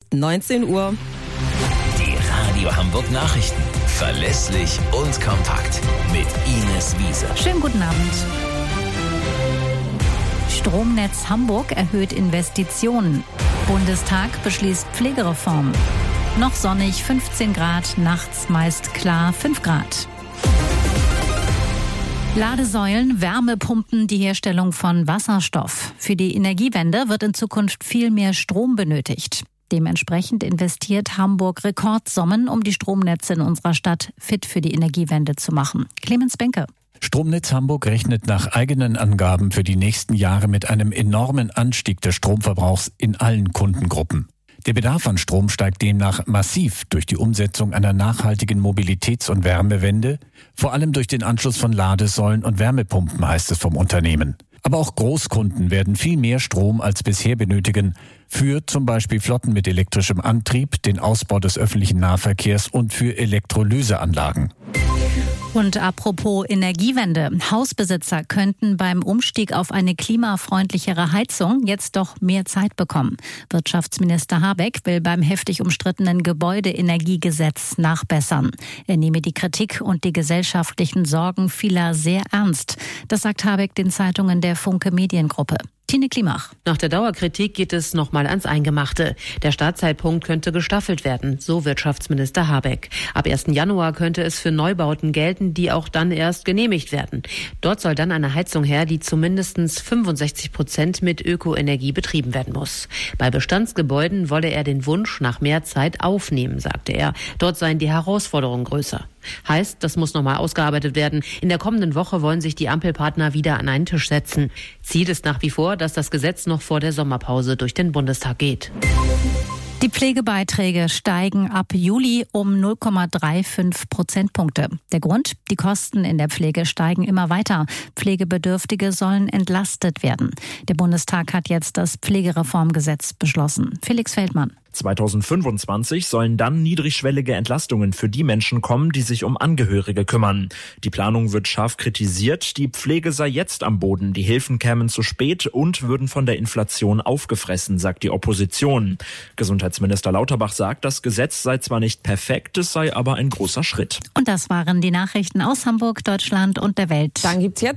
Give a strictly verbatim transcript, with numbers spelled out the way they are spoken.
neunzehn Uhr. Die Radio Hamburg Nachrichten. Verlässlich und kompakt. Mit Ines Wiese. Schönen guten Abend. Stromnetz Hamburg erhöht Investitionen. Bundestag beschließt Pflegereform. Noch sonnig fünfzehn Grad, nachts meist klar fünf Grad. Ladesäulen, Wärmepumpen, die Herstellung von Wasserstoff. Für die Energiewende wird in Zukunft viel mehr Strom benötigt. Dementsprechend investiert Hamburg Rekordsummen, um die Stromnetze in unserer Stadt fit für die Energiewende zu machen. Clemens Benke. Stromnetz Hamburg rechnet nach eigenen Angaben für die nächsten Jahre mit einem enormen Anstieg des Stromverbrauchs in allen Kundengruppen. Der Bedarf an Strom steigt demnach massiv durch die Umsetzung einer nachhaltigen Mobilitäts- und Wärmewende, vor allem durch den Anschluss von Ladesäulen und Wärmepumpen, heißt es vom Unternehmen. Aber auch Großkunden werden viel mehr Strom als bisher benötigen, für zum Beispiel Flotten mit elektrischem Antrieb, den Ausbau des öffentlichen Nahverkehrs und für Elektrolyseanlagen. Und apropos Energiewende. Hausbesitzer könnten beim Umstieg auf eine klimafreundlichere Heizung jetzt doch mehr Zeit bekommen. Wirtschaftsminister Habeck will beim heftig umstrittenen Gebäudeenergiegesetz nachbessern. Er nehme die Kritik und die gesellschaftlichen Sorgen vieler sehr ernst. Das sagt Habeck den Zeitungen der Funke Mediengruppe. Tine Klimach. Nach der Dauerkritik geht es nochmal ans Eingemachte. Der Startzeitpunkt könnte gestaffelt werden, so Wirtschaftsminister Habeck. Ab ersten Januar könnte es für Neubauten gelten, die auch dann erst genehmigt werden. Dort soll dann eine Heizung her, die zu mindestens fünfundsechzig Prozent mit Ökoenergie betrieben werden muss. Bei Bestandsgebäuden wolle er den Wunsch nach mehr Zeit aufnehmen, sagte er. Dort seien die Herausforderungen größer. Heißt, das muss nochmal ausgearbeitet werden. In der kommenden Woche wollen sich die Ampelpartner wieder an einen Tisch setzen. Ziel ist nach wie vor, dass das Gesetz noch vor der Sommerpause durch den Bundestag geht. Die Pflegebeiträge steigen ab Juli um null Komma fünfunddreißig Prozentpunkte. Der Grund? Die Kosten in der Pflege steigen immer weiter. Pflegebedürftige sollen entlastet werden. Der Bundestag hat jetzt das Pflegereformgesetz beschlossen. Felix Feldmann. zweitausendfünfundzwanzig sollen dann niedrigschwellige Entlastungen für die Menschen kommen, die sich um Angehörige kümmern. Die Planung wird scharf kritisiert. Die Pflege sei jetzt am Boden. Die Hilfen kämen zu spät und würden von der Inflation aufgefressen, sagt die Opposition. Gesundheitsminister Lauterbach sagt, das Gesetz sei zwar nicht perfekt, es sei aber ein großer Schritt. Und das waren die Nachrichten aus Hamburg, Deutschland und der Welt. Dann gibt's jetzt